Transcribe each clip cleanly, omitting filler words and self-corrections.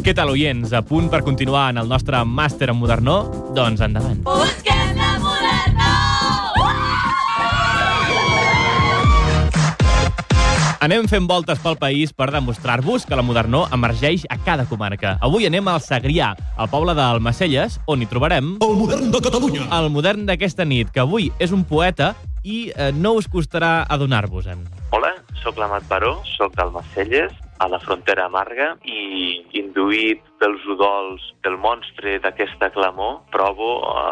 Què tal, oients? A punt per continuar en el nostre màster en Modernó? Doncs endavant. Busquem la Modernó! Anem fent voltes pel país per demostrar-vos que la Modernó emergeix a cada comarca. Avui anem al Segrià, al poble d'Almacelles, on hi trobarem... El modern de Catalunya. El modern d'aquesta nit, que avui és un poeta i no us costarà adonar-vos-en. Hola, sóc l'Amat Baró, sóc d'Almacelles, a la frontera amarga, i induït pels udols del monstre d'aquesta clamor, provo,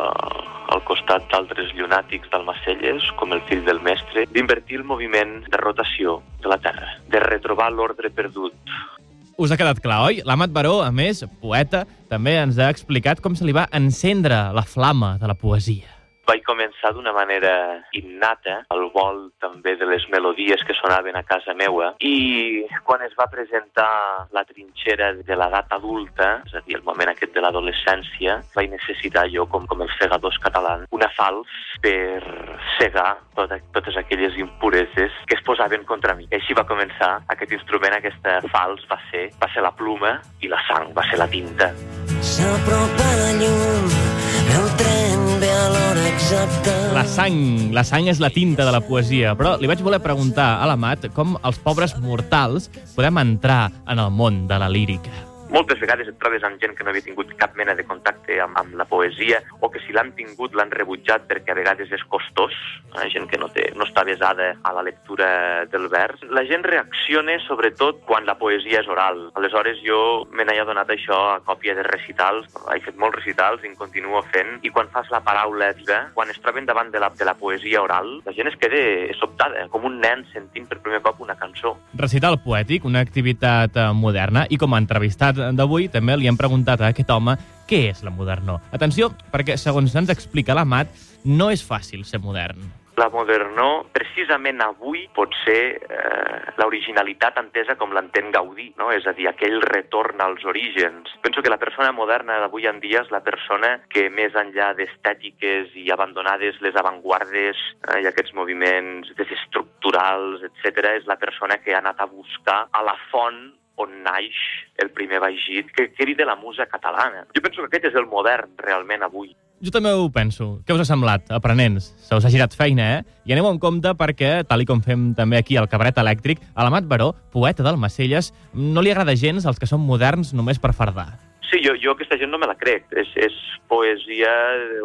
al costat d'altres llunàtics d'Almacelles, com el fill del mestre, d'invertir el moviment de rotació de la Terra, de retrobar l'ordre perdut. Us ha quedat clar, oi? L'Amat Baró, a més, poeta, també ens ha explicat com se li va encendre la flama de la poesia. Vaig començar d'una manera innata, al vol també de les melodies que sonaven a casa meua, i quan es va presentar la trinxera de l'edat adulta, és a dir, el moment aquest de l'adolescència, vaig necessitar jo, com els segadors catalans, una falç per segar totes aquelles impureses que es posaven contra mi. I així va començar aquest instrument, aquesta falç va ser la pluma, i la sang va ser la tinta. S'apropa la llum, el tren ve a l'hora exacta. La sang és la tinta de la poesia, però li vaig voler preguntar a l'Amat com els pobres mortals podem entrar en el món de la lírica. Moltes vegades et trobes amb gent que no havia tingut cap mena de contacte amb la poesia, o que si l'han tingut l'han rebutjat perquè a vegades és costós, gent que no està avesada a la lectura del vers. La gent reacciona sobretot quan la poesia és oral. Aleshores jo me n'he adonat això a còpia de recitals, he fet molts recitals i en continuo fent, i quan fas la paraula viva, quan es troben davant de la poesia oral, la gent es queda sobtada, com un nen sentint per primer cop una cançó. Recital poètic, una activitat moderna, i com a entrevistat d'avui també li hem preguntat a aquest home què és la Modernó. Atenció, perquè segons ens explica l'Amat, no és fàcil ser modern. La Modernó, precisament avui, pot ser l'originalitat entesa com l'entén Gaudí, no? És a dir, aquell retorn als orígens. Penso que la persona moderna d'avui en dia és la persona que, més enllà d'estètiques i abandonades les avantguardes i aquests moviments desestructurals, etc., és la persona que ha anat a buscar a la font on naix el primer vaixit que crida la musa catalana. Jo penso que aquest és el modern realment avui. Jo també ho penso. Què us ha semblat, aprenents? Se us ha girat feina, I aneu amb compte perquè, tal i com fem també aquí al Cabaret Elèctric, a l'Amat Baró, poeta d'Almacelles, no li agrada gens els que són moderns només per fardar. Sí, jo aquesta gent no me la crec. És poesia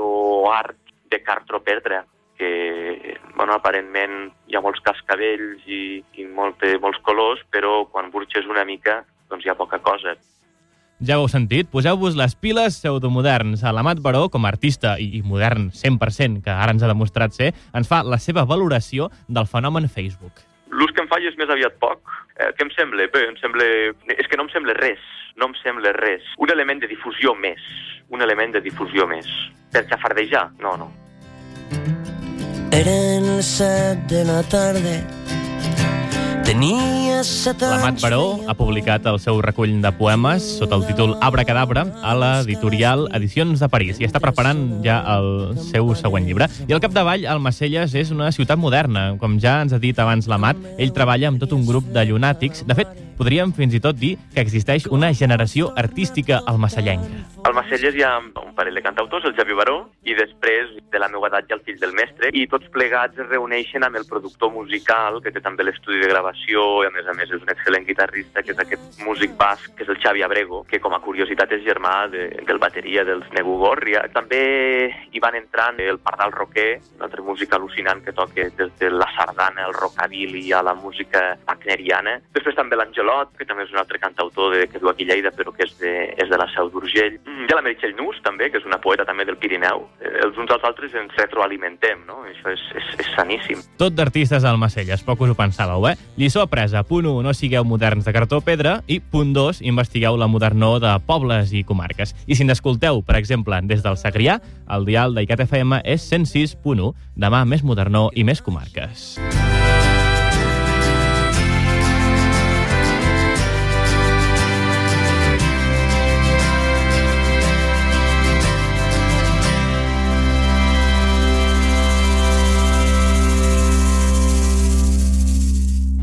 o art de cartroperdre, que, aparentment hi ha molts cascavells i molts colors, però quan burxes una mica, doncs hi ha poca cosa. Ja ho heu sentit, poseu-vos les piles pseudomoderns. A l'Amat Baró, com a artista i modern 100%, que ara ens ha demostrat ser, ens fa la seva valoració del fenomen Facebook. L'ús que em fa és més aviat poc. Què em sembla? Bé, és que no em sembla res. No em sembla res. Un element de difusió més. Per xafardejar? No. Eren les 7 de la tarda. Tenia 7 anys. L'Amat Baró ha publicat el seu recull de poemes sota el títol Abracadabra a l'editorial Edicions de París i està preparant ja el seu següent llibre. I al capdavall, Almacelles és una ciutat moderna. Com ja ens ha dit abans l'Amat, ell treballa amb tot un grup de llunàtics. De fet, podríem fins i tot dir que existeix una generació artística almacellenca. Al Almacelles hi ha un parell de cantautors, el Xavi Baró, i després de la meva edat hi ha el fill del mestre, i tots plegats es reuneixen amb el productor musical, que té també l'estudi de gravació, i a més és un excel·lent guitarrista, que és aquest músic basc, que és el Xavi Abrego, que com a curiositat és germà del bateria dels Negu Gorria. També hi van entrant el Pardal Roquer, un altre músic al·lucinant que toca des de la sardana, el rockabilly, a la música wagneriana. Després també l'Angelot, que també és un altre cantautor que viu aquí a Lleida, però que és de la Seu d'Urgell. Hi ha la Meritxell Nus, també, que és una poeta també del Pirineu. Els uns als altres ens retroalimentem, no? Això és saníssim. Tot d'artistes a Almacelles, poc us ho pensàveu, Lliçó apresa. Punt 1, no sigueu moderns de cartó o pedra. I punt 2, investigueu la modernor de pobles i comarques. I si n'escolteu, per exemple, des del Segrià, el dial d'ICAT FM és 106.1. Demà més modernor i més comarques.